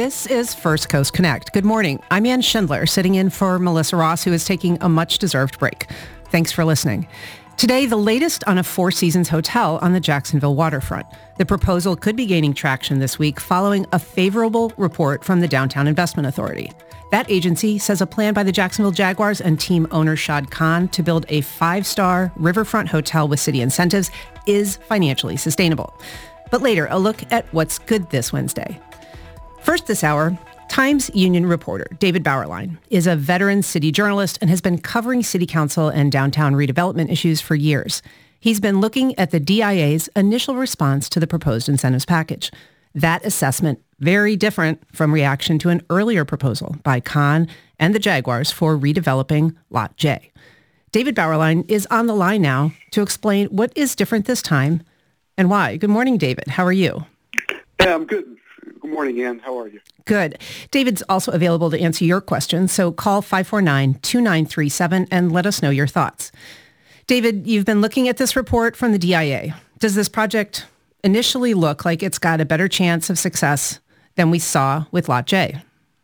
This is First Coast Connect. Good morning. I'm Ann Schindler, sitting in for Melissa Ross, who is taking a much-deserved break. Thanks for listening. Today, the latest on a Four Seasons hotel on the Jacksonville waterfront. The proposal could be gaining traction this week following a favorable report from the Downtown Investment Authority. That agency says a plan by the Jacksonville Jaguars and team owner Shad Khan to build a 5-star riverfront hotel with city incentives is financially sustainable. But later, a look at what's good this Wednesday. First this hour, Times Union reporter David Bauerlein is a veteran city journalist and has been covering city council and downtown redevelopment issues for years. He's been looking at the DIA's initial response to the proposed incentives package. That assessment, very different from reaction to an earlier proposal by Khan and the Jaguars for redeveloping Lot J. David Bauerlein is on the line now to explain what is different this time and why. Good morning, David. How are you? Yeah, I'm good. Good morning, Ann. How are you? Good. David's also available to answer your questions, so call 549-2937 and let us know your thoughts. David, you've been looking at this report from the DIA. Does this project initially look like it's got a better chance of success than we saw with Lot J?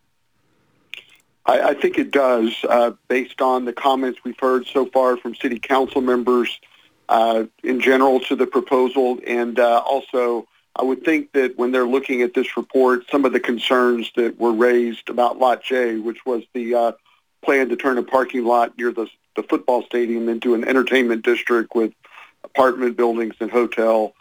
I think it does, based on the comments we've heard so far from city council members in general to the proposal, and also I would think that when they're looking at this report, some of the concerns that were raised about Lot J, which was the plan to turn a parking lot near the football stadium into an entertainment district with apartment buildings and hotel,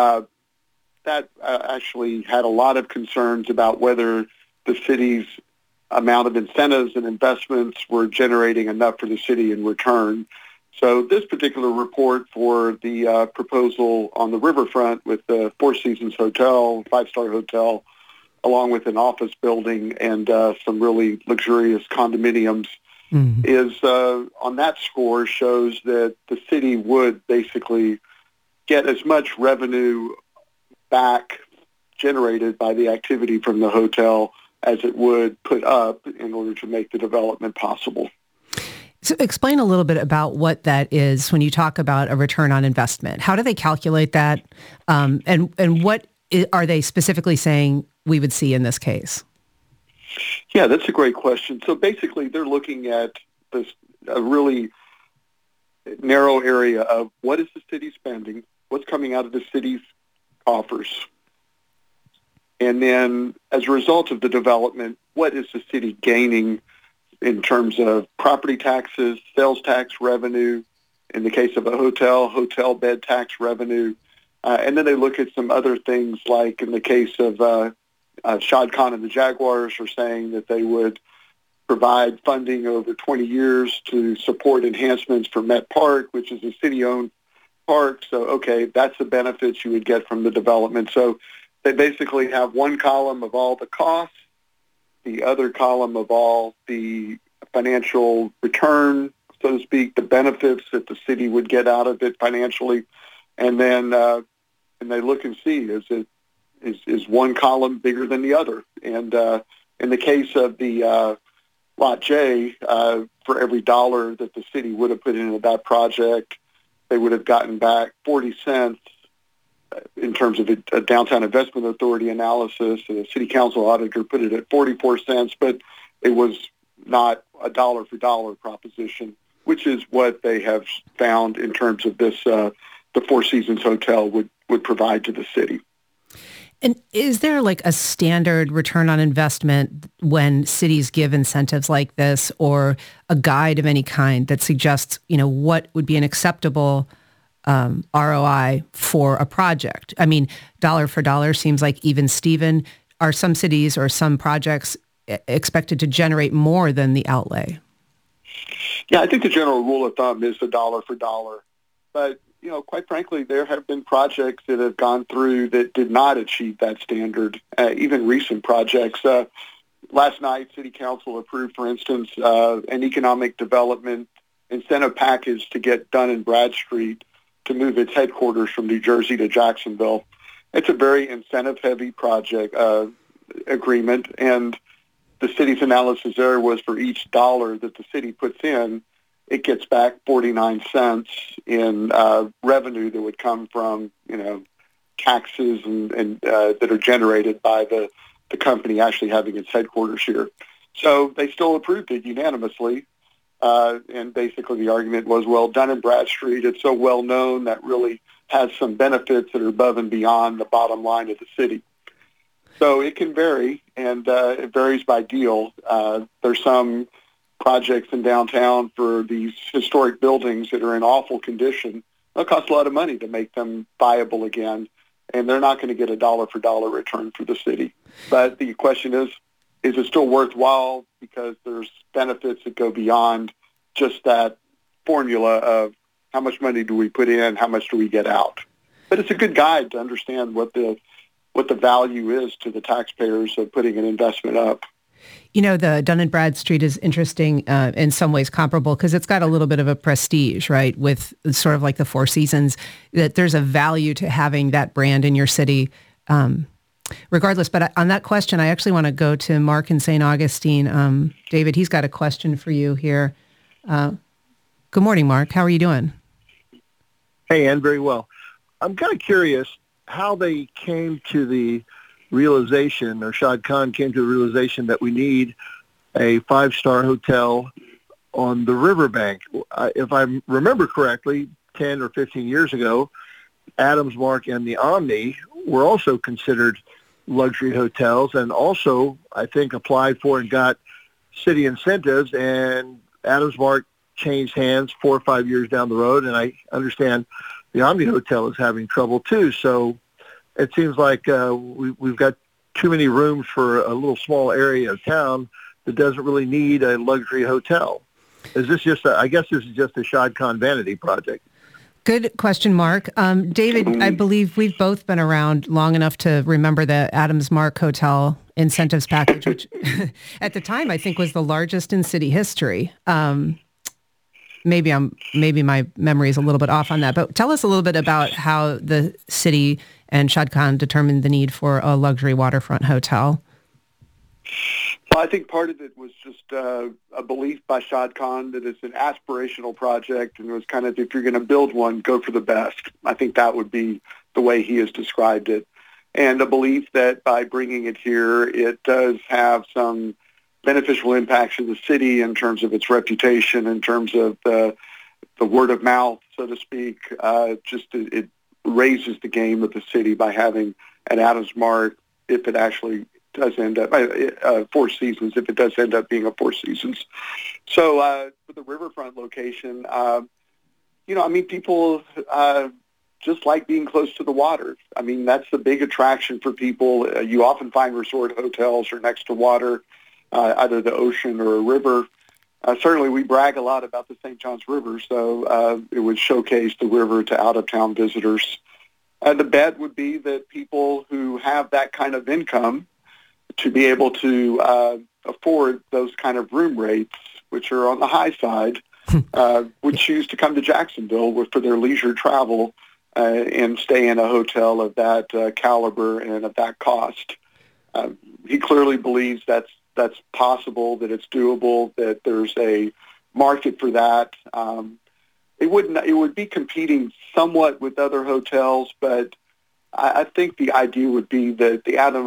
that actually had a lot of concerns about whether the city's amount of incentives and investments were generating enough for the city in return. So this particular report for the proposal on the riverfront with the Four Seasons Hotel, 5-star hotel, along with an office building and some really luxurious condominiums, is on that score shows that the city would basically get as much revenue back generated by the activity from the hotel as it would put up in order to make the development possible. So explain a little bit about what that is when you talk about a return on investment. How do they calculate that? And what are they specifically saying we would see in this case? Yeah, that's a great question. So basically, they're looking at this a really narrow area of what is the city spending, what's coming out of the city's coffers, and then as a result of the development, what is the city gaining in terms of property taxes, sales tax revenue, in the case of a hotel bed tax revenue. And then they look at some other things, like in the case of Shad Khan and the Jaguars are saying that they would provide funding over 20 years to support enhancements for Met Park, which is a city-owned park. So, okay, that's the benefits you would get from the development. So they basically have one column of all the costs, the other column of all the financial return, so to speak, the benefits that the city would get out of it financially, and then and they look and see is one column bigger than the other. And in the case of the Lot J, for every dollar that the city would have put into that project, they would have gotten back 40 cents. In terms of a Downtown Investment Authority analysis, the city council auditor put it at 44 cents, but it was not a dollar-for-dollar proposition, which is what they have found in terms of this, the Four Seasons Hotel would provide to the city. And is there like a standard return on investment when cities give incentives like this, or a guide of any kind that suggests, what would be an acceptable ROI for a project? I mean, dollar for dollar seems like even Steven. Are some cities or some projects expected to generate more than the outlay? Yeah, I think the general rule of thumb is the dollar for dollar. But, quite frankly, there have been projects that have gone through that did not achieve that standard, even recent projects. Last night, City Council approved, for instance, an economic development incentive package to get Dun & Bradstreet to move its headquarters from New Jersey to Jacksonville. It's a very incentive-heavy project agreement, and the city's analysis there was for each dollar that the city puts in, it gets back 49 cents in revenue that would come from, taxes and that are generated by the the company actually having its headquarters here. So they still approved it unanimously. And basically the argument was, well, Dun & Bradstreet, it's so well known that really has some benefits that are above and beyond the bottom line of the city. So it can vary, and it varies by deal. There's some projects in downtown for these historic buildings that are in awful condition. It'll cost a lot of money to make them viable again, and they're not going to get a dollar-for-dollar return for the city. But the question is it still worthwhile, because there's benefits that go beyond just that formula of how much money do we put in, how much do we get out. But it's a good guide to understand what the value is to the taxpayers of putting an investment up. You know, the Dun & Bradstreet is interesting, in some ways comparable, because it's got a little bit of a prestige, right, with sort of like the Four Seasons, that there's a value to having that brand in your city. Regardless, but on that question, I actually want to go to Mark in St. Augustine. David, he's got a question for you here. Good morning, Mark. How are you doing? Hey, Ann, very well. I'm kind of curious how they came to the realization, or Shad Khan came to the realization, that we need a 5-star hotel on the riverbank. If I remember correctly, 10 or 15 years ago, Adams Mark and the Omni were also considered luxury hotels, and also, I think, applied for and got city incentives, and Adams Mark changed hands 4 or 5 years down the road, and I understand the Omni Hotel is having trouble too. So it seems like we've got too many rooms for a little small area of town that doesn't really need a luxury hotel. Is this just I guess this is just a Shad Khan vanity project. Good question, Mark. David, I believe we've both been around long enough to remember the Adams Mark Hotel incentives package, which at the time I think was the largest in city history. Maybe my memory is a little bit off on that, but tell us a little bit about how the city and Shad Khan determined the need for a luxury waterfront hotel. Well, I think part of it was just a belief by Shad Khan that it's an aspirational project, and it was kind of, if you're going to build one, go for the best. I think that would be the way he has described it. And a belief that by bringing it here, it does have some beneficial impacts to the city in terms of its reputation, in terms of the word of mouth, so to speak. It raises the game of the city by having an Adams Mark, if it actually does end up Four Seasons, if it does end up being a Four Seasons. So for the riverfront location, people just like being close to the water. I mean, that's the big attraction for people. You often find resort hotels are next to water, either the ocean or a river. Certainly, we brag a lot about the St. Johns River, so it would showcase the river to out-of-town visitors. The bet would be that people who have that kind of income to be able to afford those kind of room rates, which are on the high side, would choose to come to Jacksonville for their leisure travel and stay in a hotel of that caliber and of that cost. He clearly believes that's possible, that it's doable, that there's a market for that. It would be competing somewhat with other hotels, but I think the idea would be that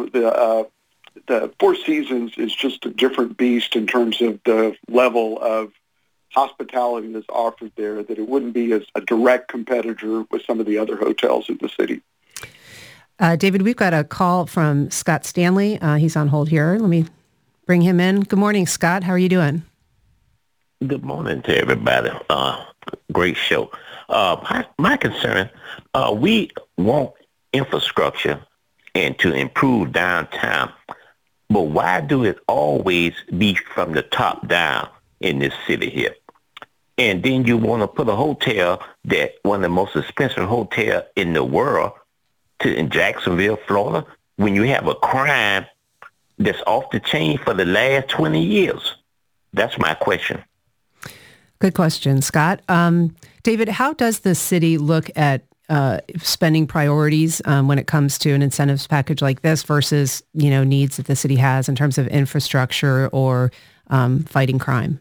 the Four Seasons is just a different beast in terms of the level of hospitality that's offered there, that it wouldn't be as a direct competitor with some of the other hotels in the city. David, we've got a call from Scott Stanley. He's on hold here. Let me bring him in. Good morning, Scott. How are you doing? Good morning to everybody. Great show. My concern, we want infrastructure and to improve downtown, but why do it always be from the top down in this city here? And then you want to put a hotel, that one of the most expensive hotels in the world, in Jacksonville, Florida, when you have a crime that's off the chain for the last 20 years? That's my question. Good question, Scott. David, how does the city look at spending priorities when it comes to an incentives package like this versus, needs that the city has in terms of infrastructure or fighting crime?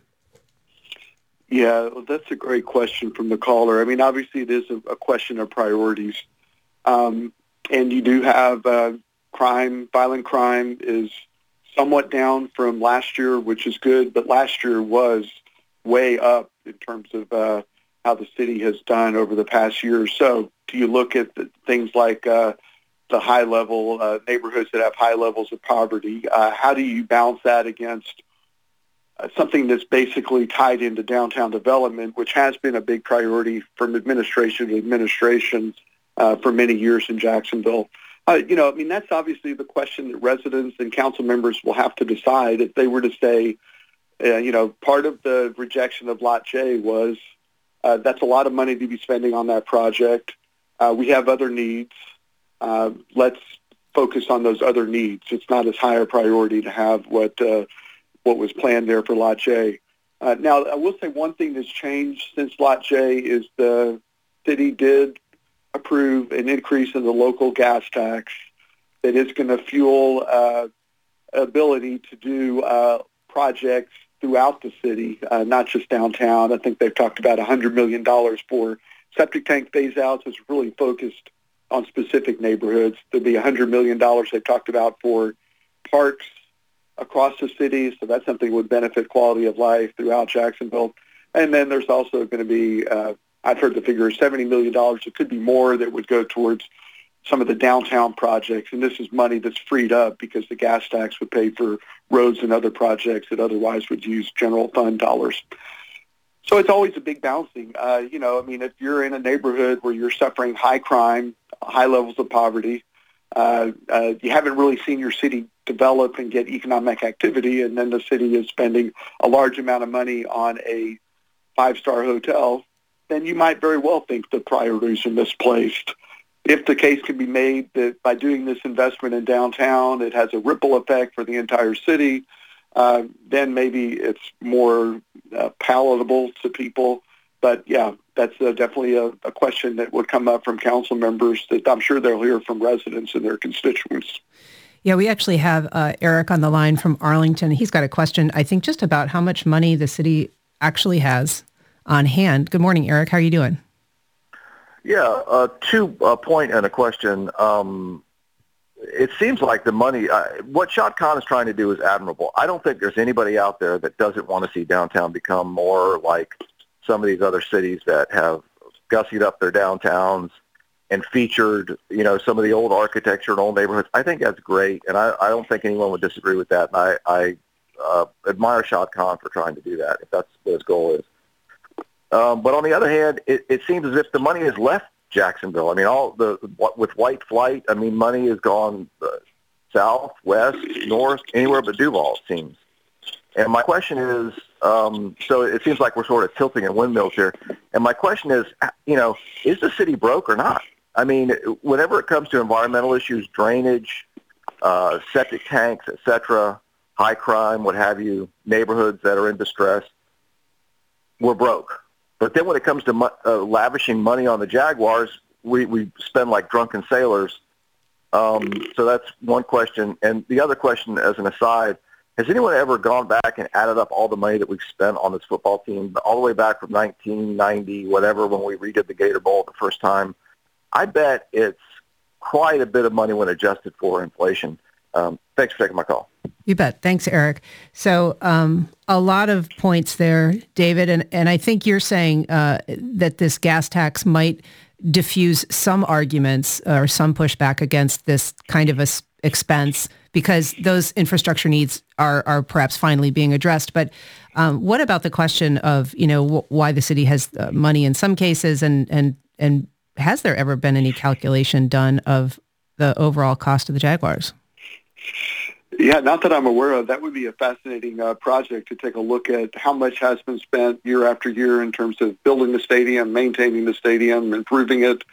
Yeah, well, that's a great question from the caller. I mean, obviously it is a question of priorities. And you do have violent crime is somewhat down from last year, which is good, but last year was way up in terms of how the city has done over the past year or so. Do you look at things like the high-level neighborhoods that have high levels of poverty? How do you balance that against something that's basically tied into downtown development, which has been a big priority from administration to administration for many years in Jacksonville? That's obviously the question that residents and council members will have to decide if they were to say, part of the rejection of Lot J was that's a lot of money to be spending on that project. We have other needs. Let's focus on those other needs. It's not as high a priority to have what was planned there for Lot J. Now, I will say one thing that's changed since Lot J is the city did approve an increase in the local gas tax that is going to fuel ability to do projects throughout the city, not just downtown. I think they've talked about $100 million for septic tank phase-outs. It's really focused on specific neighborhoods. There'll be $100 million they've talked about for parks across the city, so that's something that would benefit quality of life throughout Jacksonville. And then there's also going to be, I've heard the figure is $70 million. It could be more that would go towards some of the downtown projects, and this is money that's freed up because the gas tax would pay for roads and other projects that otherwise would use general fund dollars. So it's always a big balancing. If you're in a neighborhood where you're suffering high crime, high levels of poverty, you haven't really seen your city develop and get economic activity, and then the city is spending a large amount of money on a five-star hotel, then you might very well think the priorities are misplaced. If the case can be made that by doing this investment in downtown, it has a ripple effect for the entire city, then maybe it's more palatable to people. But, yeah, that's definitely a question that would come up from council members that I'm sure they'll hear from residents and their constituents. Yeah, we actually have Eric on the line from Arlington. He's got a question, I think, just about how much money the city actually has on hand. Good morning, Eric. How are you doing? Yeah, point and a question. It seems like the money, what Shad Khan is trying to do is admirable. I don't think there's anybody out there that doesn't want to see downtown become more like some of these other cities that have gussied up their downtowns and featured, some of the old architecture and old neighborhoods. I think that's great, and I don't think anyone would disagree with that. And I admire Shad Khan for trying to do that, if that's what his goal is. But on the other hand, it seems as if the money has left Jacksonville. I mean, with white flight, money has gone south, west, north, anywhere but Duval, it seems. And my question is, so it seems like we're sort of tilting in windmills here. And my question is, is the city broke or not? I mean, whenever it comes to environmental issues, drainage, septic tanks, et cetera, high crime, what have you, neighborhoods that are in distress, we're broke. But then when it comes to lavishing money on the Jaguars, we spend like drunken sailors. So that's one question. And the other question, as an aside, has anyone ever gone back and added up all the money that we've spent on this football team, all the way back from 1990, whatever, when we redid the Gator Bowl the first time? I bet it's quite a bit of money when adjusted for inflation. Thanks for taking my call. You bet. Thanks, Eric. So a lot of points there, David, and I think you're saying that this gas tax might diffuse some arguments or some pushback against this kind of expense because those infrastructure needs are perhaps finally being addressed. But what about the question of, why the city has money in some cases and has there ever been any calculation done of the overall cost of the Jaguars? Yeah, not that I'm aware of. That would be a fascinating project to take a look at how much has been spent year after year in terms of building the stadium, maintaining the stadium, improving it,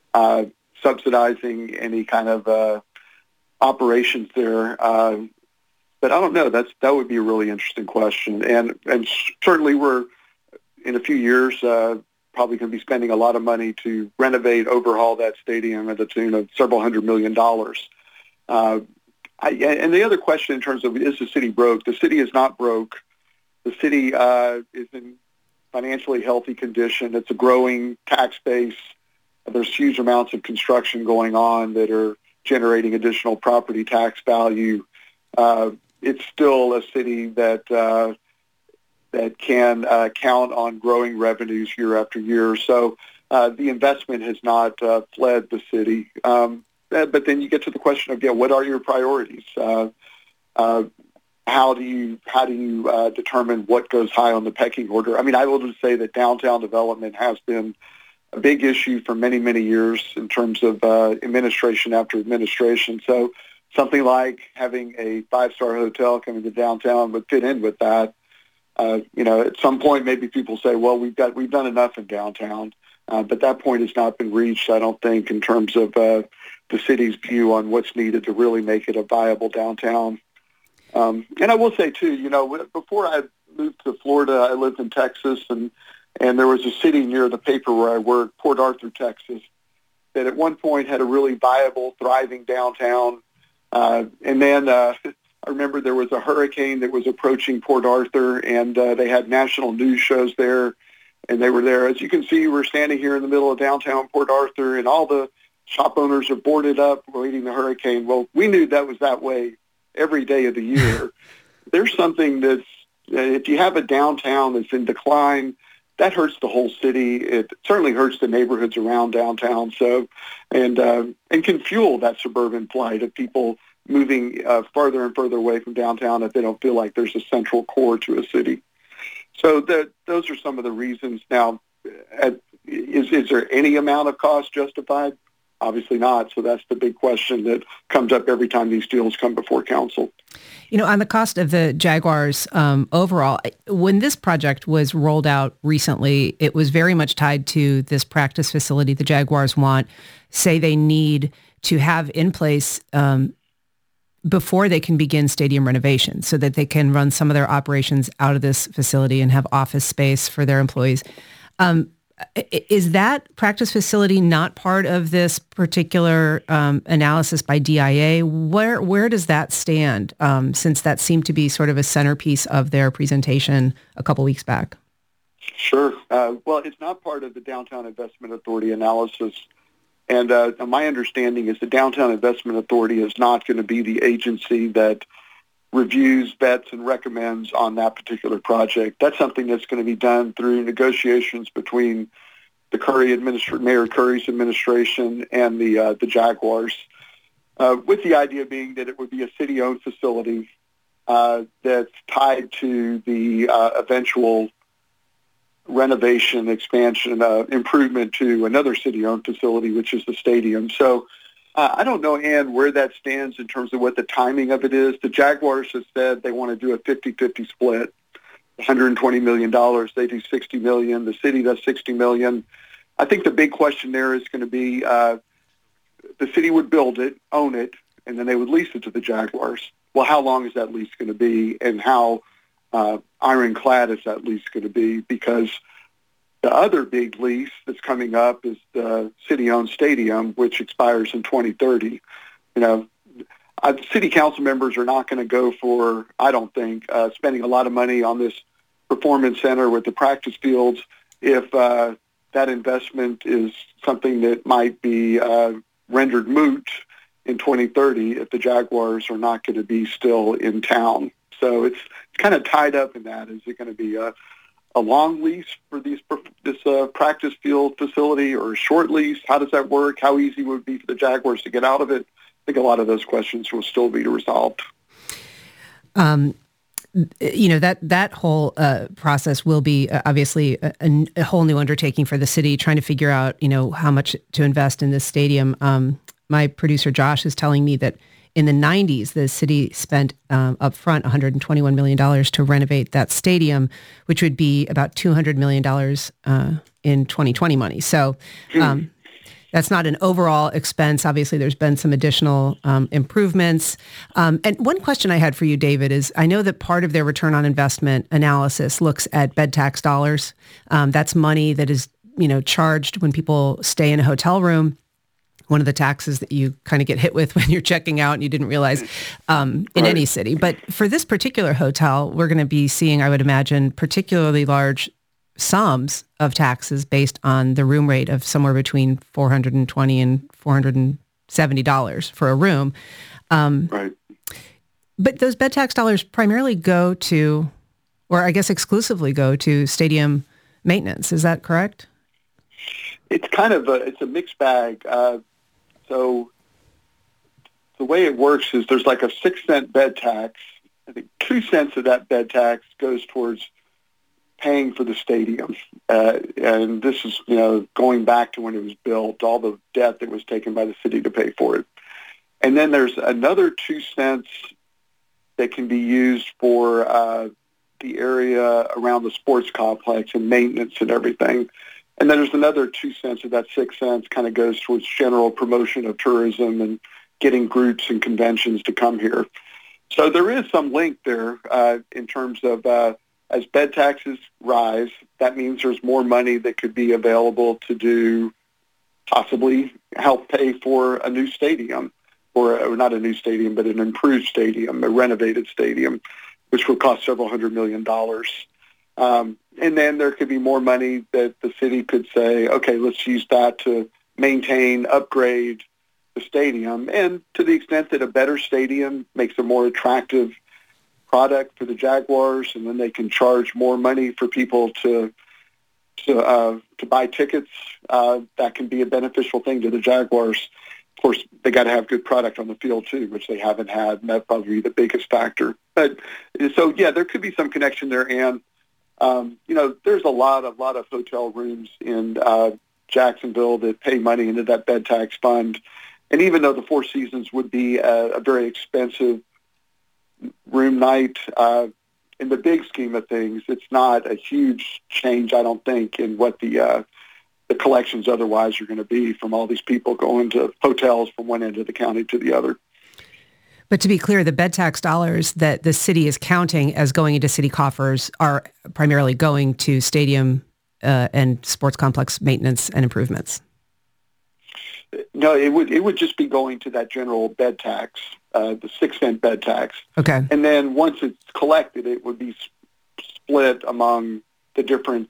subsidizing any kind of operations there. But I don't know. That would be a really interesting question. And certainly we're, in a few years, probably going to be spending a lot of money to renovate, overhaul that stadium at the tune of several $100 million. And the other question in terms of, is the city broke? The city is not broke. The city is in financially healthy condition. It's a growing tax base. There's huge amounts of construction going on that are generating additional property tax value. It's still a city that can count on growing revenues year after year. So the investment has not fled the city. But then you get to the question of, what are your priorities? How do you determine what goes high on the pecking order? I mean, I will just say that downtown development has been a big issue for many, many years in terms of administration after administration. So something like having a 5-star hotel coming to downtown would fit in with that. At some point, maybe people say, well, we've done enough in downtown. But that point has not been reached, I don't think, in terms of the city's view on what's needed to really make it a viable downtown. And I will say, too, before I moved to Florida, I lived in Texas, and there was a city near the paper where I worked, Port Arthur, Texas, that at one point had a really viable, thriving downtown. And then I remember there was a hurricane that was approaching Port Arthur, and they had national news shows there, and they were there. As you can see, we're standing here in the middle of downtown Port Arthur, and all the shop owners are boarded up waiting the hurricane. Well, we knew that was that way every day of the year. There's something that's, if you have a downtown that's in decline, that hurts the whole city. It certainly hurts the neighborhoods around downtown. So, and can fuel that suburban flight of people moving farther and further away from downtown if they don't feel like there's a central core to a city. So those are some of the reasons. Now, is there any amount of cost justified? Obviously not. So that's the big question that comes up every time these deals come before council. On the cost of the Jaguars overall, when this project was rolled out recently, it was very much tied to this practice facility the Jaguars say they need to have in place before they can begin stadium renovation so that they can run some of their operations out of this facility and have office space for their employees. Is that practice facility not part of this particular analysis by DIA? Where does that stand, since that seemed to be sort of a centerpiece of their presentation a couple weeks back? Sure. Well, it's not part of the Downtown Investment Authority analysis. And my understanding is the Downtown Investment Authority is not going to be the agency that reviews, vets, and recommends on that particular project. That's something that's going to be done through negotiations between the Mayor Curry's administration and the Jaguars, with the idea being that it would be a city-owned facility that's tied to the eventual renovation, expansion, improvement to another city-owned facility, which is the stadium. So I don't know, Ann, where that stands in terms of what the timing of it is. The Jaguars have said they want to do a 50-50 split, $120 million. They do $60 million. The city does $60 million. I think the big question there is going to be the city would build it, own it, and then they would lease it to the Jaguars. Well, how long is that lease going to be, and how ironclad is that lease going to be? Because the other big lease that's coming up is the city-owned stadium, which expires in 2030. City council members are not going to go for, I don't think, spending a lot of money on this performance center with the practice fields if that investment is something that might be rendered moot in 2030 if the Jaguars are not going to be still in town. So it's kind of tied up in that. Is it going to be a long lease for this practice field facility, or a short lease? How does that work? How easy would it be for the Jaguars to get out of it? I think a lot of those questions will still be resolved. That whole process will be obviously a whole new undertaking for the city, trying to figure out, how much to invest in this stadium. My producer, Josh, is telling me that in the 90s, the city spent up front $121 million to renovate that stadium, which would be about $200 million in 2020 money. So that's not an overall expense. Obviously, there's been some additional improvements. And one question I had for you, David, is I know that part of their return on investment analysis looks at bed tax dollars. That's money that is, charged when people stay in a hotel room. One of the taxes that you kind of get hit with when you're checking out and you didn't realize in any city. But for this particular hotel, we're going to be seeing, I would imagine, particularly large sums of taxes based on the room rate of somewhere between $420 and $430 $70 for a room. Right. But those bed tax dollars primarily go to, or I guess exclusively go to stadium maintenance. Is that correct? It's kind of it's a mixed bag. So the way it works is there's like a 6-cent bed tax. I think 2 cents of that bed tax goes towards paying for the stadium. And this is, going back to when it was built, all the debt that was taken by the city to pay for it. And then there's another 2 cents that can be used for the area around the sports complex and maintenance and everything. And then there's another 2 cents of that 6 cents kind of goes towards general promotion of tourism and getting groups and conventions to come here. So there is some link there in terms of as bed taxes rise, that means there's more money that could be available to do possibly help pay for a new stadium, or not a new stadium, but an improved stadium, a renovated stadium, which will cost several $100 million. And then there could be more money that the city could say, okay, let's use that to maintain, upgrade the stadium. And to the extent that a better stadium makes a more attractive product for the Jaguars, and then they can charge more money for people to buy tickets, that can be a beneficial thing to the Jaguars. Of course, they got to have good product on the field too, which they haven't had, and that'd probably be the biggest factor. But so yeah, there could be some connection there, and there's a lot of hotel rooms in Jacksonville that pay money into that bed tax fund. And even though the Four Seasons would be a very expensive room night, in the big scheme of things, it's not a huge change, I don't think, in what the collections otherwise are going to be from all these people going to hotels from one end of the county to the other. But to be clear, the bed tax dollars that the city is counting as going into city coffers are primarily going to stadium and sports complex maintenance and improvements. No, it would just be going to that general bed tax, the 6-cent bed tax. Okay. And then once it's collected, it would be split among the different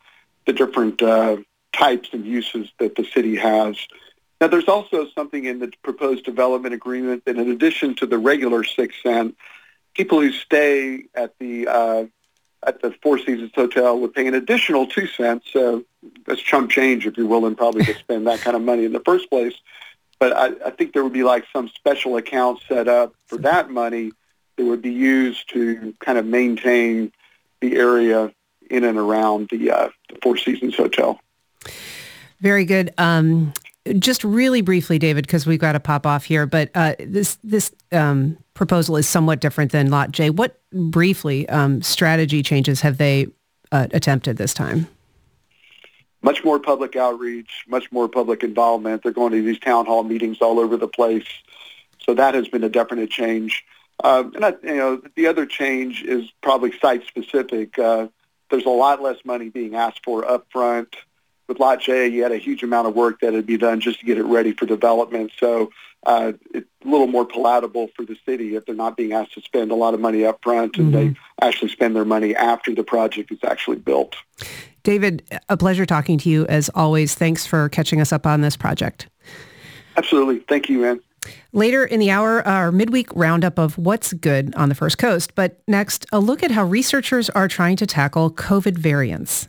types and uses that the city has. Now, there's also something in the proposed development agreement that in addition to the regular 6 cent, people who stay at the Four Seasons Hotel would pay an additional 2 cents. That's chump change, if you will, and probably to spend that kind of money in the first place. But I think there would be like some special account set up for that money that would be used to kind of maintain the area in and around the Four Seasons Hotel. Very good. Just really briefly, David, because we've got to pop off here, but this proposal is somewhat different than Lot J. What briefly strategy changes have they attempted this time? Much more public outreach, much more public involvement. They're going to these town hall meetings all over the place. So that has been a definite change. The other change is probably site-specific. There's a lot less money being asked for up front. With Lot J, you had a huge amount of work that had to be done just to get it ready for development. So it's a little more palatable for the city if they're not being asked to spend a lot of money up front and they actually spend their money after the project is actually built. David, a pleasure talking to you as always. Thanks for catching us up on this project. Absolutely. Thank you, Ann. Later in the hour, our midweek roundup of what's good on the First Coast. But next, a look at how researchers are trying to tackle COVID variants.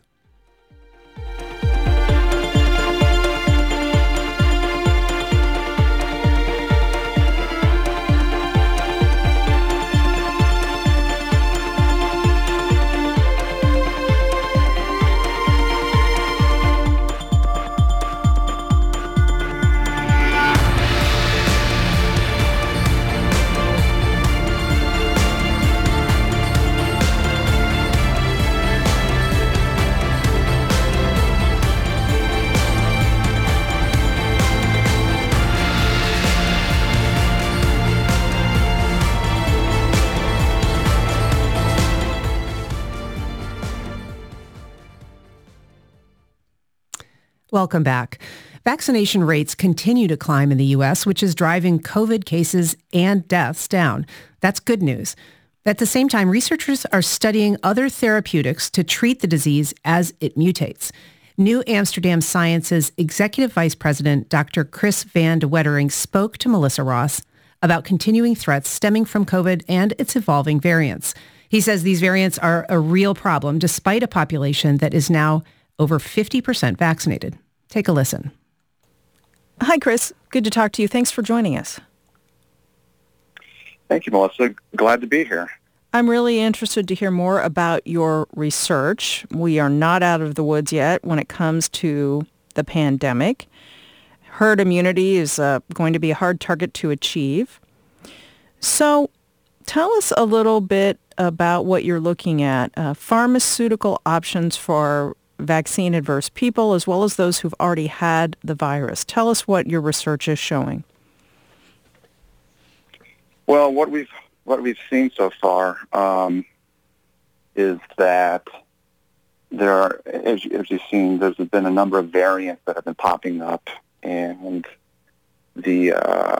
Welcome back. Vaccination rates continue to climb in the U.S., which is driving COVID cases and deaths down. That's good news. At the same time, researchers are studying other therapeutics to treat the disease as it mutates. New Amsterdam Science's Executive Vice President, Dr. Chris Van de Wettering, spoke to Melissa Ross about continuing threats stemming from COVID and its evolving variants. He says these variants are a real problem despite a population that is now over 50% vaccinated. Take a listen. Hi, Chris. Good to talk to you. Thanks for joining us. Thank you, Melissa. Glad to be here. I'm really interested to hear more about your research. We are not out of the woods yet when it comes to the pandemic. Herd immunity is going to be a hard target to achieve. So tell us a little bit about what you're looking at. Pharmaceutical options for vaccine-adverse people as well as those who've already had the virus. Tell us what your research is showing. Well, what we've seen so far is that there are, as you've seen, there's been a number of variants that have been popping up, and this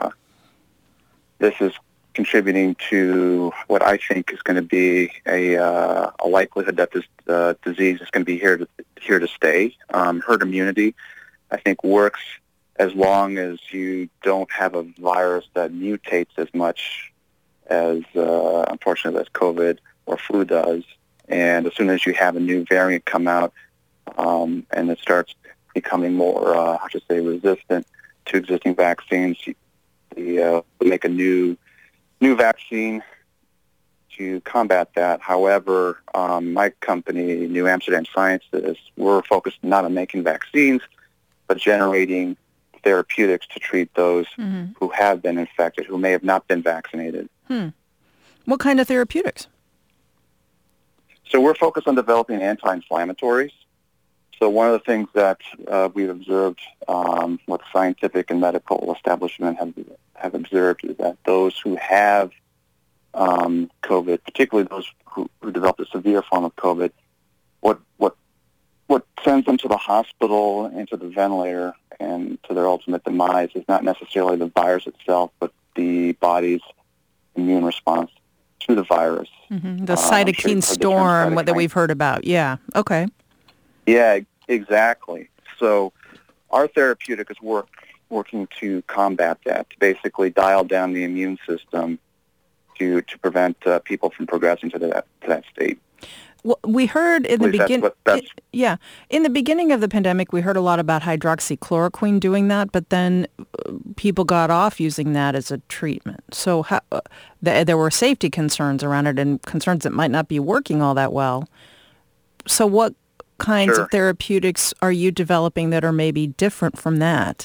is contributing to what I think is going to be a likelihood that this disease is going to be here to stay. Herd immunity, I think, works as long as you don't have a virus that mutates as much as, unfortunately, as COVID or flu does. And as soon as you have a new variant come out and it starts becoming more, resistant to existing vaccines, we make a new vaccine to combat that. However, my company, New Amsterdam Sciences, we're focused not on making vaccines, but generating therapeutics to treat those who have been infected, who may have not been vaccinated. What kind of therapeutics? So we're focused on developing anti-inflammatories. So one of the things that we've observed, what scientific and medical establishment have observed, is that those who have COVID, particularly those who developed a severe form of COVID, what sends them to the hospital and to the ventilator and to their ultimate demise is not necessarily the virus itself, but the body's immune response to the virus. The cytokine storm that we've heard about. Yeah. Okay. Yeah, exactly. So our therapeutic is working to combat that, to basically dial down the immune system to prevent people from progressing to that state. Well, we heard in the beginning. In the beginning of the pandemic, we heard a lot about hydroxychloroquine doing that, but then people got off using that as a treatment. So there were safety concerns around it and concerns that might not be working all that well. So what kinds of therapeutics are you developing that are maybe different from that?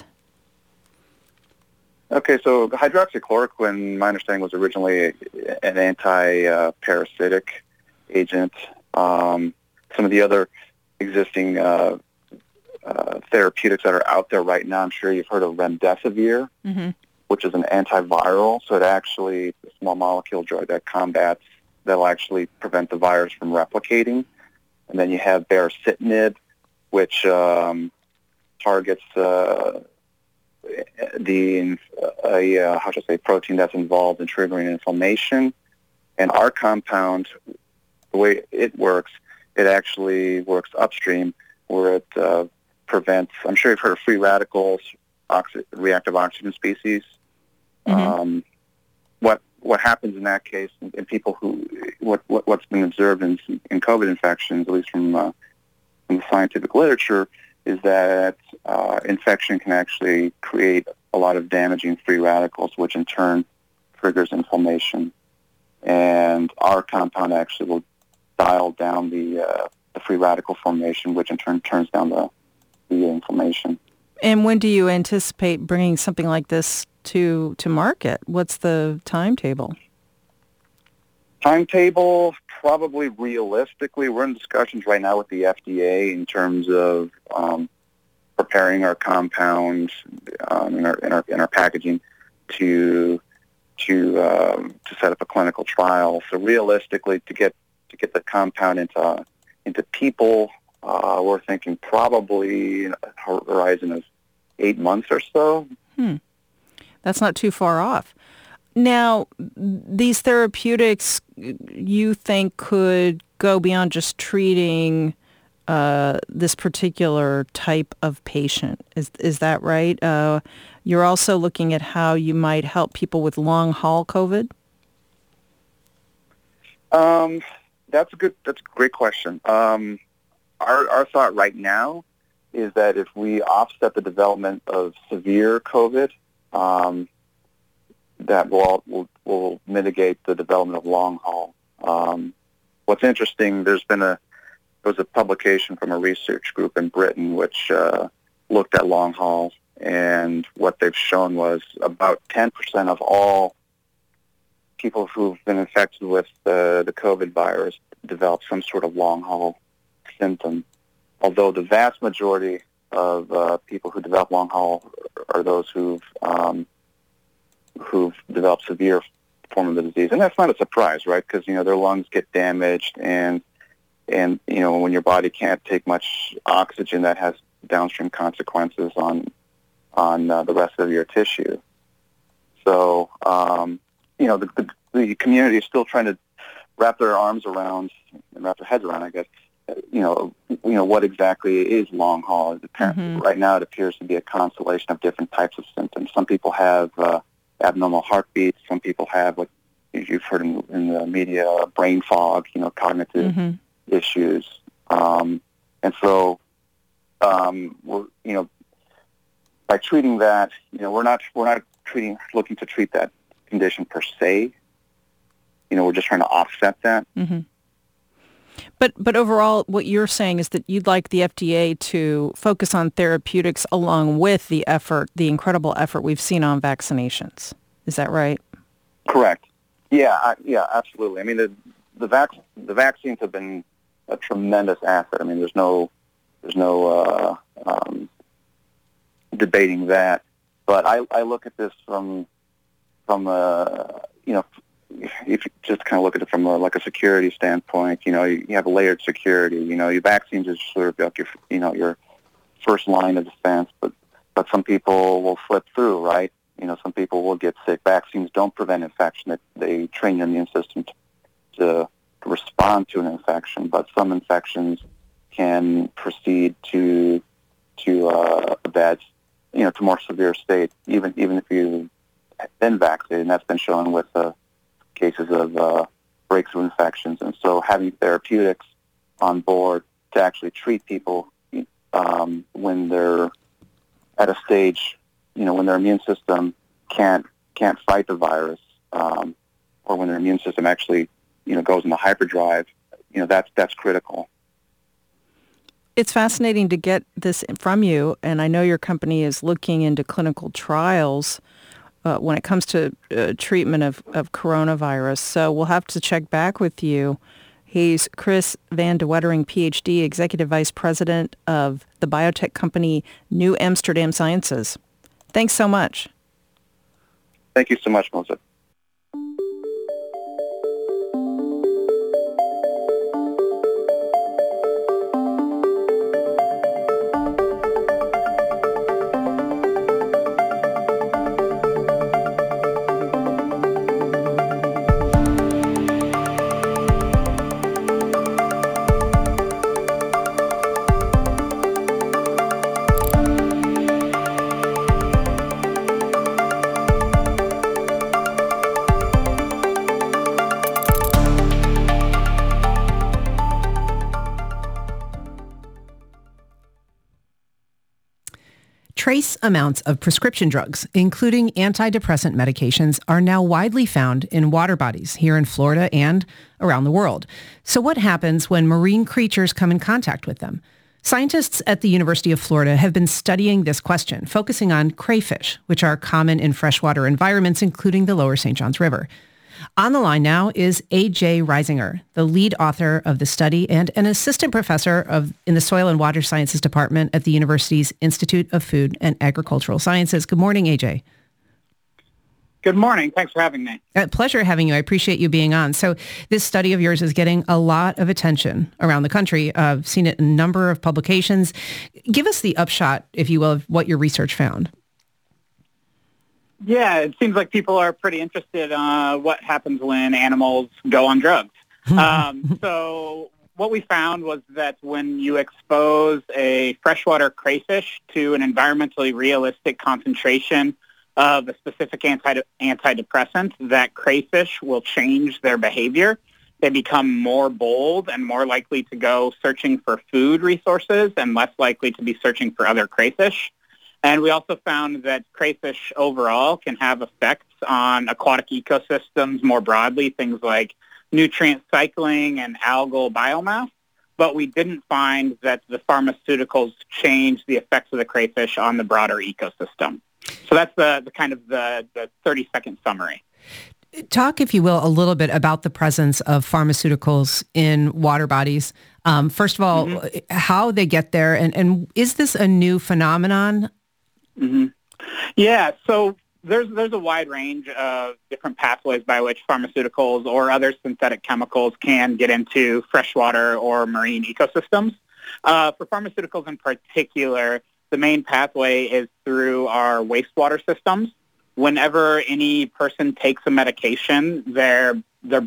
Okay, so hydroxychloroquine, my understanding, was originally an anti-parasitic agent. Some of the other existing therapeutics that are out there right now, I'm sure you've heard of remdesivir, which is an antiviral. So it actually is a small molecule drug that will actually prevent the virus from replicating. And then you have baricitinib, which targets protein that's involved in triggering inflammation. And our compound, the way it works, it actually works upstream, where it prevents, I'm sure you've heard of free radicals, reactive oxygen species. What happens in that case in people what's been observed in COVID infections, at least from the scientific literature, is that infection can actually create a lot of damaging free radicals, which in turn triggers inflammation. And our compound actually will dial down the free radical formation, which in turn turns down the inflammation. And when do you anticipate bringing something like this to market? What's the timetable? Timetable, probably realistically, we're in discussions right now with the FDA in terms of preparing our compound in our packaging to set up a clinical trial. So realistically, to get the compound into people, we're thinking probably a horizon of 8 months or so. That's not too far off. Now, these therapeutics you think could go beyond just treating this particular type of patient. Is that right? You're also looking at how you might help people with long-haul COVID? That's a great question. Our thought right now is that if we offset the development of severe COVID, that will mitigate the development of long haul. What's interesting, there was a publication from a research group in Britain which looked at long haul, and what they've shown was about 10% of all people who've been infected with the COVID virus develop some sort of long haul symptom, although the vast majority of people who develop long haul are those who've developed severe form of the disease. And that's not a surprise, right? Because, their lungs get damaged, and when your body can't take much oxygen, that has downstream consequences on the rest of your tissue. So, the community is still trying to wrap their arms around and wrap their heads around, I guess, what exactly is long haul. Right now it appears to be a constellation of different types of symptoms. Some people have abnormal heartbeats. Some people have what you've heard in the media, brain fog, cognitive issues. And so, we're, by treating that, we're not looking to treat that condition per se. We're just trying to offset that. Mm-hmm. But overall, what you're saying is that you'd like the FDA to focus on therapeutics along with the incredible effort we've seen on vaccinations. Is that right? Correct. Yeah, absolutely. I mean, the vaccines have been a tremendous asset. I mean, there's no debating that. But I look at this from if you just kind of look at it from a security standpoint, you have a layered security. Your vaccines is sort of like your first line of defense, but some people will slip through, right? Some people will get sick. Vaccines don't prevent infection. They train your immune system to respond to an infection, but some infections can proceed to a bad, to more severe state, even if you've been vaccinated, and that's been shown with cases of breakthrough infections. And so having therapeutics on board to actually treat people when they're at a stage, when their immune system can't fight the virus, or when their immune system actually, goes into hyperdrive, that's critical. It's fascinating to get this from you, and I know your company is looking into clinical trials when it comes to treatment of coronavirus. So we'll have to check back with you. He's Chris Van de Wettering, PhD, Executive Vice President of the biotech company New Amsterdam Sciences. Thanks so much. Thank you so much, Melissa. Trace amounts of prescription drugs, including antidepressant medications, are now widely found in water bodies here in Florida and around the world. So what happens when marine creatures come in contact with them? Scientists at the University of Florida have been studying this question, focusing on crayfish, which are common in freshwater environments, including the lower St. Johns River. On the line now is A.J. Reisinger, the lead author of the study and an assistant professor in the Soil and Water Sciences Department at the university's Institute of Food and Agricultural Sciences. Good morning, A.J. Good morning. Thanks for having me. Pleasure having you. I appreciate you being on. So this study of yours is getting a lot of attention around the country. I've seen it in a number of publications. Give us the upshot, if you will, of what your research found. Yeah, it seems like people are pretty interested in what happens when animals go on drugs. So what we found was that when you expose a freshwater crayfish to an environmentally realistic concentration of a specific antidepressant, that crayfish will change their behavior. They become more bold and more likely to go searching for food resources and less likely to be searching for other crayfish. And we also found that crayfish overall can have effects on aquatic ecosystems more broadly, things like nutrient cycling and algal biomass. But we didn't find that the pharmaceuticals changed the effects of the crayfish on the broader ecosystem. So that's the kind of the 30-second summary. Talk, if you will, a little bit about the presence of pharmaceuticals in water bodies. First of all, how they get there, and is this a new phenomenon? Yeah, so there's a wide range of different pathways by which pharmaceuticals or other synthetic chemicals can get into freshwater or marine ecosystems. For pharmaceuticals in particular, the main pathway is through our wastewater systems. Whenever any person takes a medication, your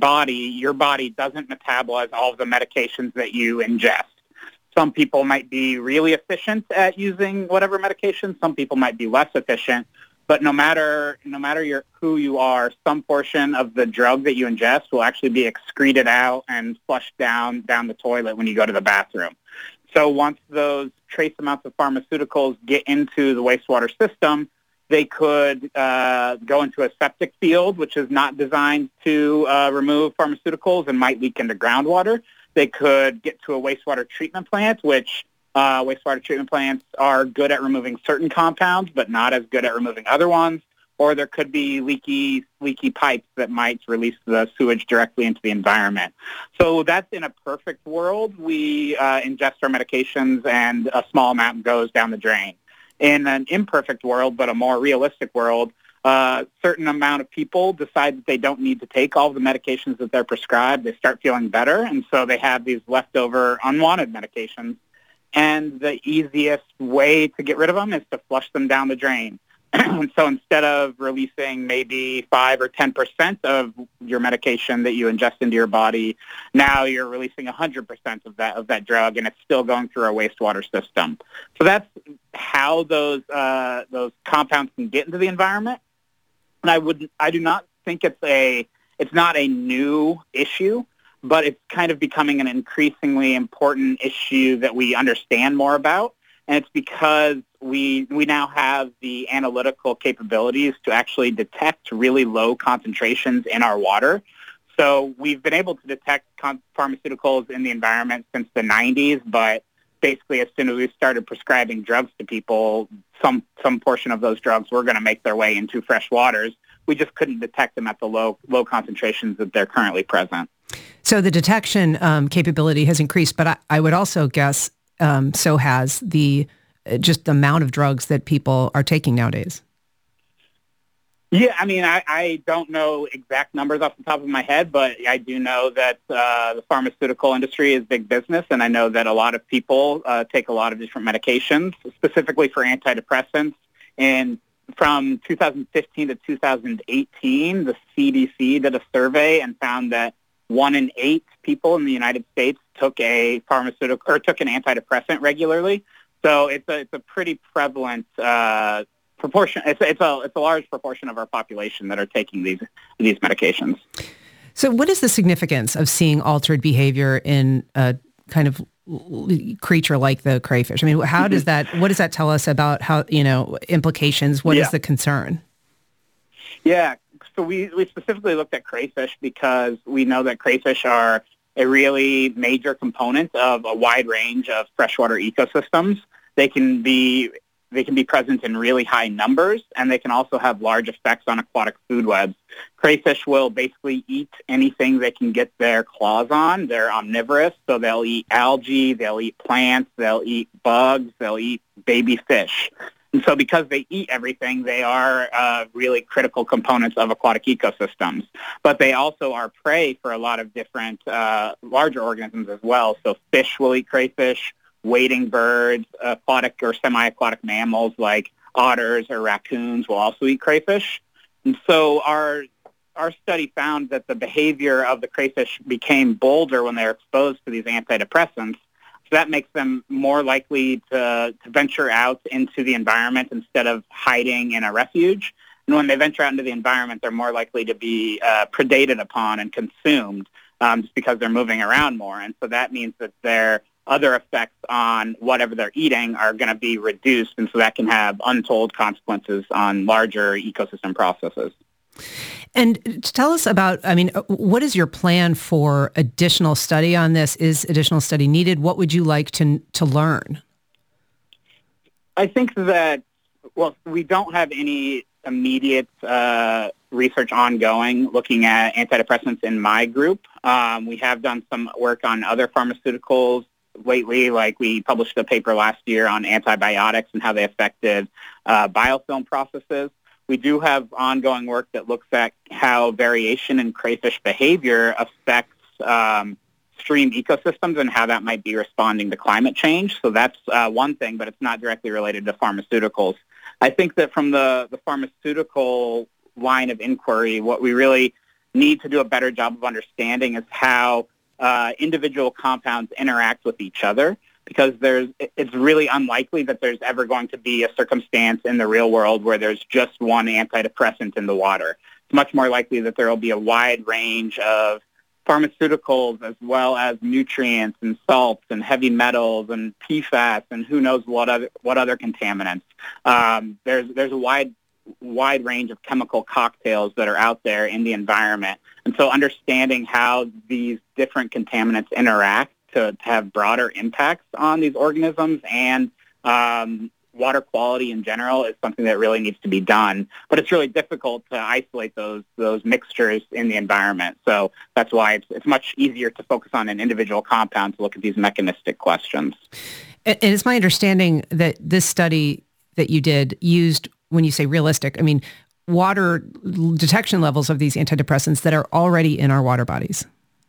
body doesn't metabolize all of the medications that you ingest. Some people might be really efficient at using whatever medication. Some people might be less efficient. But no matter who you are, some portion of the drug that you ingest will actually be excreted out and flushed down the toilet when you go to the bathroom. So once those trace amounts of pharmaceuticals get into the wastewater system, they could go into a septic field, which is not designed to remove pharmaceuticals and might leak into groundwater. They could get to a wastewater treatment plant, which wastewater treatment plants are good at removing certain compounds, but not as good at removing other ones. Or there could be leaky pipes that might release the sewage directly into the environment. So that's in a perfect world. We ingest our medications and a small amount goes down the drain. In an imperfect world, but a more realistic world, a certain amount of people decide that they don't need to take all of the medications that they're prescribed. They start feeling better, and so they have these leftover unwanted medications. And the easiest way to get rid of them is to flush them down the drain. And so instead of releasing maybe 5 or 10% of your medication that you ingest into your body, now you're releasing 100% of that drug, and it's still going through our wastewater system. So that's how those compounds can get into the environment. And I do not think it's not a new issue, but it's kind of becoming an increasingly important issue that we understand more about. And it's because we now have the analytical capabilities to actually detect really low concentrations in our water. So we've been able to detect pharmaceuticals in the environment since the 90s, but basically as soon as we started prescribing drugs to people, some portion of those drugs were going to make their way into fresh waters. We just couldn't detect them at the low concentrations that they're currently present. So the detection capability has increased, but I would also guess so has the amount of drugs that people are taking nowadays. Yeah, I mean, I don't know exact numbers off the top of my head, but I do know that the pharmaceutical industry is big business, and I know that a lot of people take a lot of different medications, specifically for antidepressants. And from 2015 to 2018, the CDC did a survey and found that 1 in 8 people in the United States took a pharmaceutical or took an antidepressant regularly. So it's a pretty prevalent proportion. It's a large proportion of our population that are taking these medications. So what is the significance of seeing altered behavior in a kind of creature like the crayfish? I mean, what does that tell us about how, implications? What is the concern? Yeah. So we specifically looked at crayfish because we know that crayfish are a really major component of a wide range of freshwater ecosystems. They can be present in really high numbers, and they can also have large effects on aquatic food webs. Crayfish will basically eat anything they can get their claws on. They're omnivorous, so they'll eat algae, they'll eat plants, they'll eat bugs, they'll eat baby fish. And so because they eat everything, they are really critical components of aquatic ecosystems. But they also are prey for a lot of different larger organisms as well. So fish will eat crayfish, wading birds, aquatic or semi-aquatic mammals like otters or raccoons will also eat crayfish. And so our our study found that the behavior of the crayfish became bolder when they were exposed to these antidepressants. So that makes them more likely to venture out into the environment instead of hiding in a refuge. And when they venture out into the environment, they're more likely to be predated upon and consumed just because they're moving around more. And so that means that their other effects on whatever they're eating are going to be reduced, and so that can have untold consequences on larger ecosystem processes. And tell us about, what is your plan for additional study on this? Is additional study needed? What would you like to learn? I think that, we don't have any immediate research ongoing looking at antidepressants in my group. We have done some work on other pharmaceuticals lately, like we published a paper last year on antibiotics and how they affected biofilm processes. We do have ongoing work that looks at how variation in crayfish behavior affects stream ecosystems and how that might be responding to climate change. So that's one thing, but it's not directly related to pharmaceuticals. I think that from the pharmaceutical line of inquiry, what we really need to do a better job of understanding is how individual compounds interact with each other, because it's really unlikely that there's ever going to be a circumstance in the real world where there's just one antidepressant in the water. It's much more likely that there will be a wide range of pharmaceuticals as well as nutrients and salts and heavy metals and PFAS and who knows what other contaminants. There's a wide range of chemical cocktails that are out there in the environment. And so understanding how these different contaminants interact to have broader impacts on these organisms and water quality in general is something that really needs to be done. But it's really difficult to isolate those mixtures in the environment. So that's why it's much easier to focus on an individual compound to look at these mechanistic questions. And it's my understanding that this study that you did used, when you say realistic, water detection levels of these antidepressants that are already in our water bodies.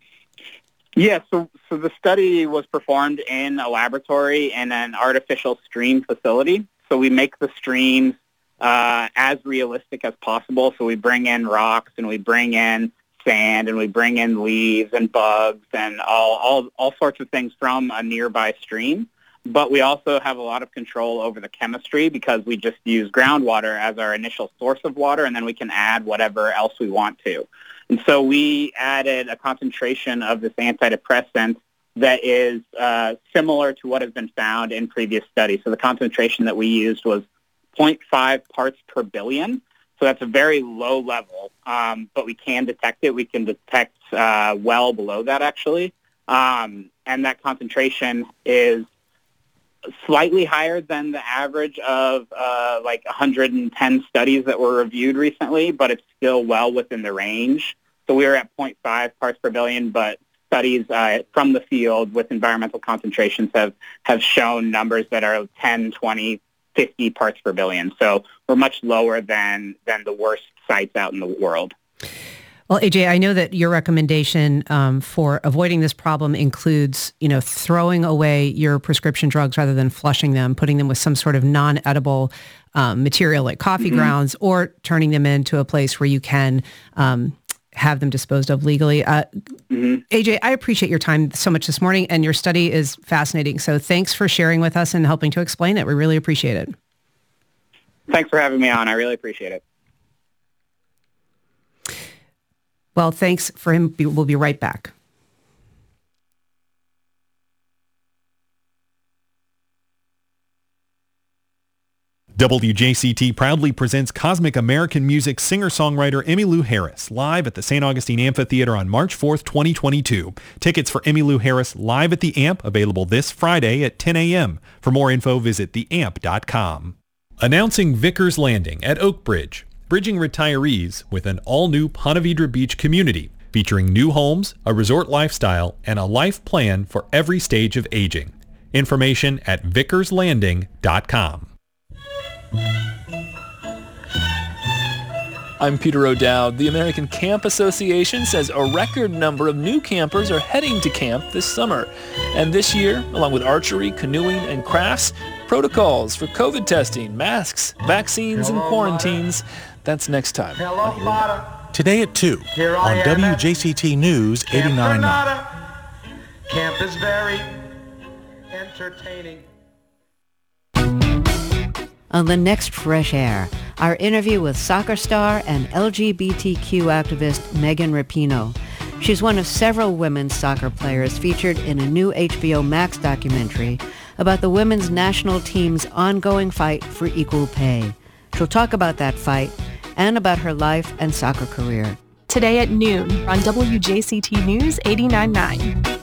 Yeah, so the study was performed in a laboratory in an artificial stream facility. So we make the streams as realistic as possible. So we bring in rocks and we bring in sand and we bring in leaves and bugs and all sorts of things from a nearby stream. But we also have a lot of control over the chemistry because we just use groundwater as our initial source of water, and then we can add whatever else we want to. And so we added a concentration of this antidepressant that is similar to what has been found in previous studies. So the concentration that we used was 0.5 parts per billion. So that's a very low level, but we can detect it. We can detect well below that, actually. And that concentration is slightly higher than the average of 110 studies that were reviewed recently, but it's still well within the range. So we were at 0.5 parts per billion, but studies from the field with environmental concentrations have shown numbers that are 10, 20, 50 parts per billion. So we're much lower than the worst sites out in the world. Well, AJ, I know that your recommendation for avoiding this problem includes, throwing away your prescription drugs rather than flushing them, putting them with some sort of non-edible material like coffee grounds, or turning them into a place where you can have them disposed of legally. AJ, I appreciate your time so much this morning, and your study is fascinating. So thanks for sharing with us and helping to explain it. We really appreciate it. Thanks for having me on. I really appreciate it. Well, thanks for him. We'll be right back. WJCT proudly presents Cosmic American Music singer-songwriter Emmylou Harris live at the St. Augustine Amphitheater on March 4th, 2022. Tickets for Emmylou Harris live at the AMP available this Friday at 10 a.m. For more info, visit theamp.com. Announcing Vickers Landing at Oak Bridge, bridging retirees with an all-new Ponte Vedra Beach community featuring new homes, a resort lifestyle, and a life plan for every stage of aging. Information at vickerslanding.com. I'm Peter O'Dowd. The American Camp Association says a record number of new campers are heading to camp this summer. And this year, along with archery, canoeing, and crafts, protocols for COVID testing, masks, vaccines, and quarantines. That's next time. Hello, today at 2 on WJCT News 89.9. Camp is very entertaining. On the next Fresh Air, our interview with soccer star and LGBTQ activist Megan Rapinoe. She's one of several women's soccer players featured in a new HBO Max documentary about the women's national team's ongoing fight for equal pay. She'll talk about that fight and about her life and soccer career. Today at noon on WJCT News 89.9.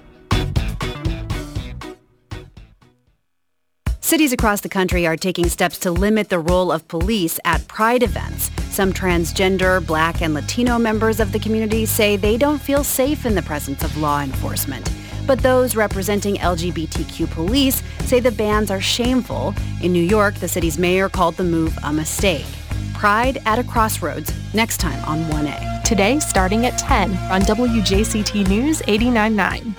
Cities across the country are taking steps to limit the role of police at Pride events. Some transgender, Black, and Latino members of the community say they don't feel safe in the presence of law enforcement. But those representing LGBTQ police say the bans are shameful. In New York, the city's mayor called the move a mistake. Pride at a Crossroads, next time on 1A. Today, starting at 10 on WJCT News 89.9.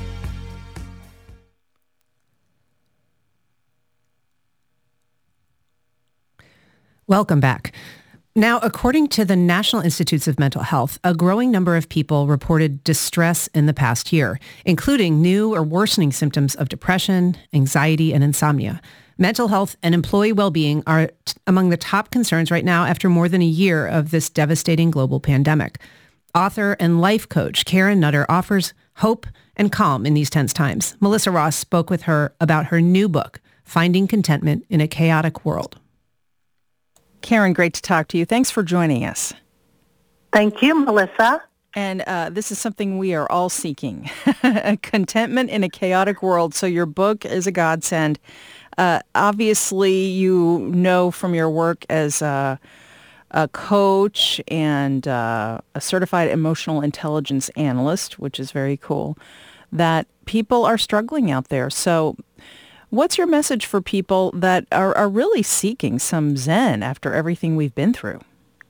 Welcome back. Now, according to the National Institutes of Mental Health, a growing number of people reported distress in the past year, including new or worsening symptoms of depression, anxiety, and insomnia. Mental health and employee well-being are among the top concerns right now after more than a year of this devastating global pandemic. Author and life coach Karen Nutter offers hope and calm in these tense times. Melissa Ross spoke with her about her new book, Finding Contentment in a Chaotic World. Karen, great to talk to you. Thanks for joining us. Thank you, Melissa. And this is something we are all seeking, contentment in a chaotic world. So your book is a godsend. Obviously, you know from your work as a coach and a certified emotional intelligence analyst, which is very cool, that people are struggling out there. So what's your message for people that are really seeking some zen after everything we've been through?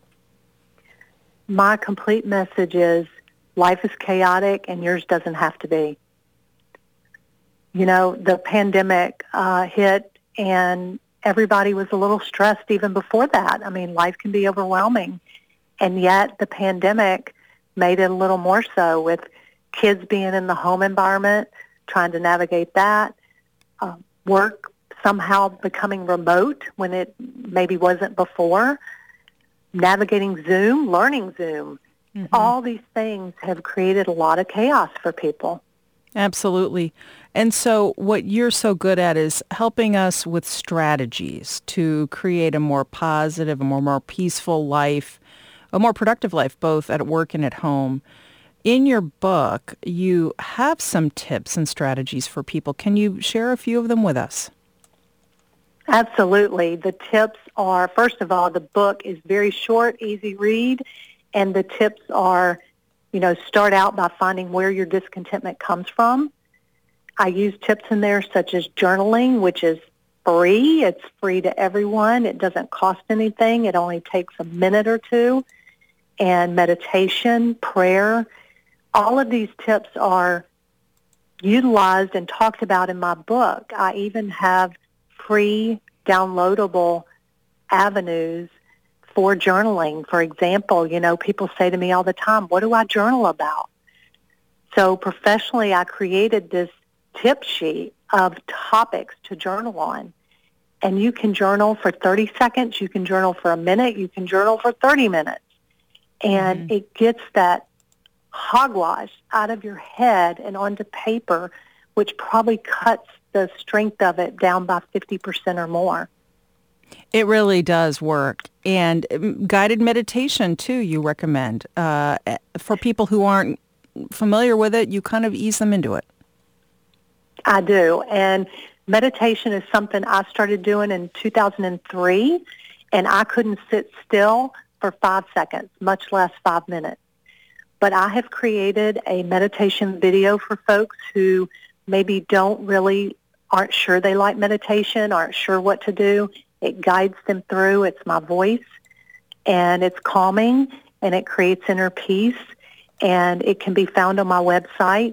My complete message is life is chaotic and yours doesn't have to be. You know, the pandemic hit and everybody was a little stressed even before that. I mean, life can be overwhelming. And yet the pandemic made it a little more so with kids being in the home environment, trying to navigate that. Work somehow becoming remote when it maybe wasn't before, navigating Zoom, learning Zoom. Mm-hmm. All these things have created a lot of chaos for people. Absolutely. And so what you're so good at is helping us with strategies to create a more positive, a more peaceful life, a more productive life, both at work and at home. In your book, you have some tips and strategies for people. Can you share a few of them with us? Absolutely. The tips are, first of all, the book is very short, easy read, and the tips are, start out by finding where your discontentment comes from. I use tips in there such as journaling, which is free. It's free to everyone. It doesn't cost anything. It only takes a minute or two. And meditation, prayer. All of these tips are utilized and talked about in my book. I even have free downloadable avenues for journaling. For example, people say to me all the time, what do I journal about? So professionally, I created this tip sheet of topics to journal on. And you can journal for 30 seconds, you can journal for a minute, you can journal for 30 minutes. And it gets that hogwash out of your head and onto paper, which probably cuts the strength of it down by 50% or more. It really does work. And guided meditation, too, you recommend. For people who aren't familiar with it, you kind of ease them into it. I do. And meditation is something I started doing in 2003, and I couldn't sit still for 5 seconds, much less 5 minutes. But I have created a meditation video for folks who maybe aren't sure they like meditation, aren't sure what to do. It guides them through. It's my voice, and it's calming, and it creates inner peace. And it can be found on my website,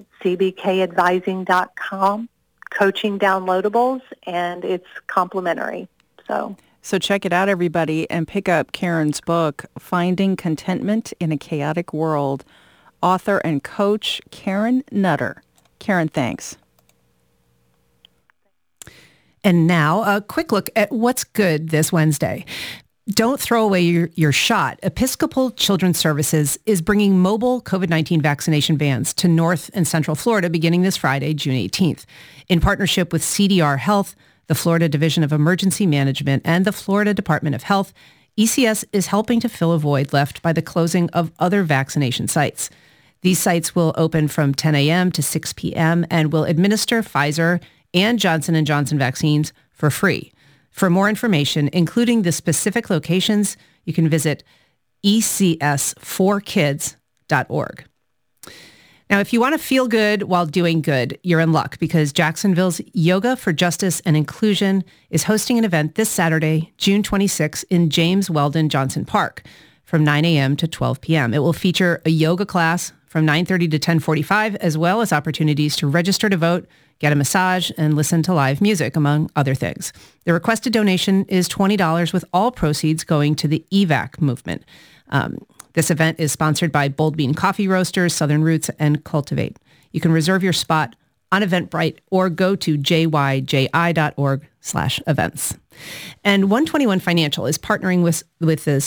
cbkadvising.com, coaching downloadables, and it's complimentary. So check it out, everybody, and pick up Karen's book, Finding Contentment in a Chaotic World. Author and coach Karen Nutter. Karen, thanks. And now a quick look at what's good this Wednesday. Don't throw away your shot. Episcopal Children's Services is bringing mobile COVID-19 vaccination vans to North and Central Florida beginning this Friday, June 18th. In partnership with CDR Health, the Florida Division of Emergency Management, and the Florida Department of Health, ECS is helping to fill a void left by the closing of other vaccination sites. These sites will open from 10 a.m. to 6 p.m. and will administer Pfizer and Johnson & Johnson vaccines for free. For more information, including the specific locations, you can visit ecs4kids.org. Now, if you want to feel good while doing good, you're in luck because Jacksonville's Yoga for Justice and Inclusion is hosting an event this Saturday, June 26, in James Weldon Johnson Park from 9 a.m. to 12 p.m. It will feature a yoga class from 9:30 to 10:45, as well as opportunities to register to vote, get a massage, and listen to live music, among other things. The requested donation is $20 with all proceeds going to the EVAC movement. This event is sponsored by Bold Bean Coffee Roasters, Southern Roots, and Cultivate. You can reserve your spot on Eventbrite or go to jyji.org/events. And 121 Financial is partnering with the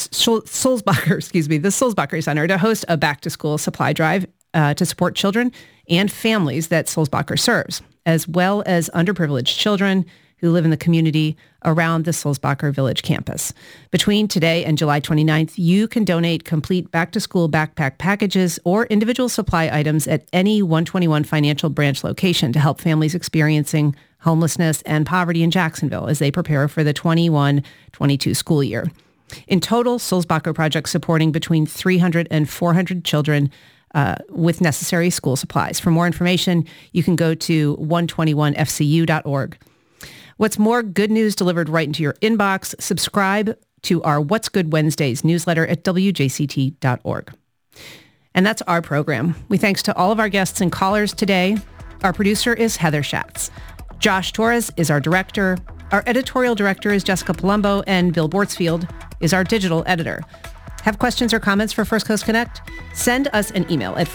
Sulzbacher Center to host a back-to-school supply drive to support children and families that Sulzbacher serves, as well as underprivileged children who live in the community around the Sulzbacher Village campus. Between today and July 29th, you can donate complete back-to-school backpack packages or individual supply items at any 121 Financial branch location to help families experiencing homelessness and poverty in Jacksonville as they prepare for the 21-22 school year. In total, Sulzbacher projects supporting between 300 and 400 children with necessary school supplies. For more information, you can go to 121fcu.org. What's more, good news delivered right into your inbox. Subscribe to our What's Good Wednesdays newsletter at wjct.org. And that's our program. We thanks to all of our guests and callers today. Our producer is Heather Schatz. Josh Torres is our director. Our editorial director is Jessica Palumbo, and Bill Bortsfield is our digital editor. Have questions or comments for First Coast Connect? Send us an email at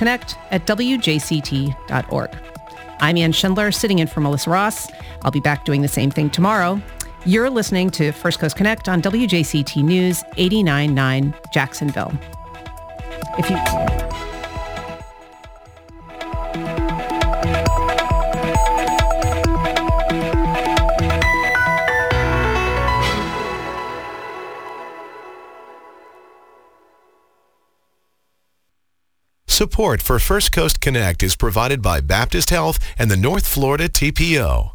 firstcoastconnect@wjct.org. I'm Ann Schindler, sitting in for Melissa Ross. I'll be back doing the same thing tomorrow. You're listening to First Coast Connect on WJCT News 89.9 Jacksonville. If you... Support for First Coast Connect is provided by Baptist Health and the North Florida TPO.